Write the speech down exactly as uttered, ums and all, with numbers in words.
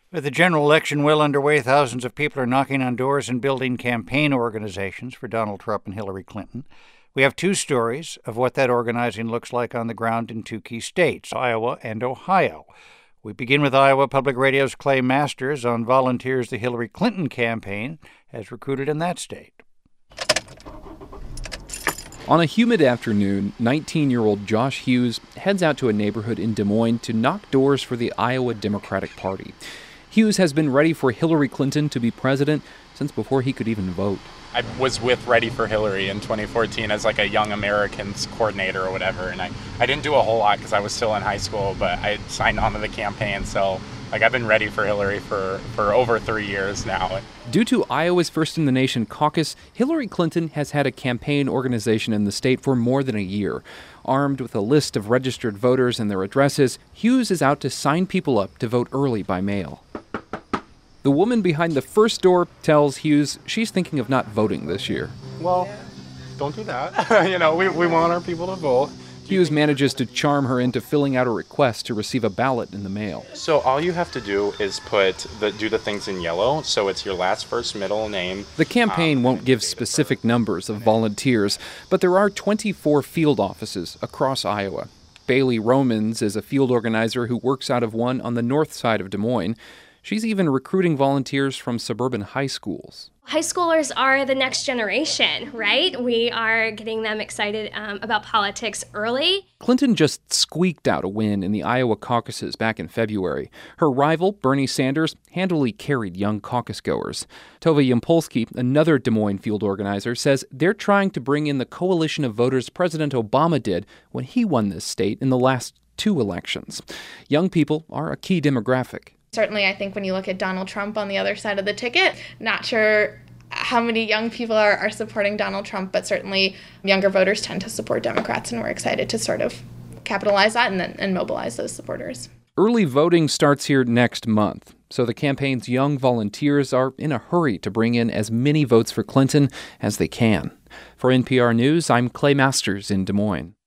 With the general election well underway, thousands of people are knocking on doors and building campaign organizations for Donald Trump and Hillary Clinton. We have two stories of what that organizing looks like on the ground in two key states, Iowa and Ohio. We begin with Iowa Public Radio's Clay Masters on volunteers the Hillary Clinton campaign has recruited in that state. On a humid afternoon, nineteen-year-old Josh Hughes heads out to a neighborhood in Des Moines to knock doors for the Iowa Democratic Party. Hughes has been ready for Hillary Clinton to be president since before he could even vote. I was with Ready for Hillary in twenty fourteen as like a Young Americans coordinator or whatever, and I, I didn't do a whole lot because I was still in high school, but I signed on to the campaign, so like I've been ready for Hillary for, for over three years now. Due to Iowa's First in the Nation caucus, Hillary Clinton has had a campaign organization in the state for more than a year. Armed with a list of registered voters and their addresses, Hughes is out to sign people up to vote early by mail. The woman behind the first door tells Hughes she's thinking of not voting this year. Well, don't do that. you know, we, we want our people to vote. Hughes manages to charm her into filling out a request to receive a ballot in the mail. So all you have to do is put the do the things in yellow, so it's your last, first, middle name. The campaign um, won't give specific numbers of volunteers, but there are twenty-four field offices across Iowa. Bailey Romans is a field organizer who works out of one on the north side of Des Moines. She's even recruiting volunteers from suburban high schools. High schoolers are the next generation, right? We are getting them excited um, about politics early. Clinton just squeaked out a win in the Iowa caucuses back in February. Her rival, Bernie Sanders, handily carried young caucus goers. Tova Yampolsky, another Des Moines field organizer, says they're trying to bring in the coalition of voters President Obama did when he won this state in the last two elections. Young people are a key demographic. Certainly, I think when you look at Donald Trump on the other side of the ticket, not sure how many young people are, are supporting Donald Trump, but certainly younger voters tend to support Democrats, and we're excited to sort of capitalize that and, then, and mobilize those supporters. Early voting starts here next month, so the campaign's young volunteers are in a hurry to bring in as many votes for Clinton as they can. For N P R News, I'm Clay Masters in Des Moines.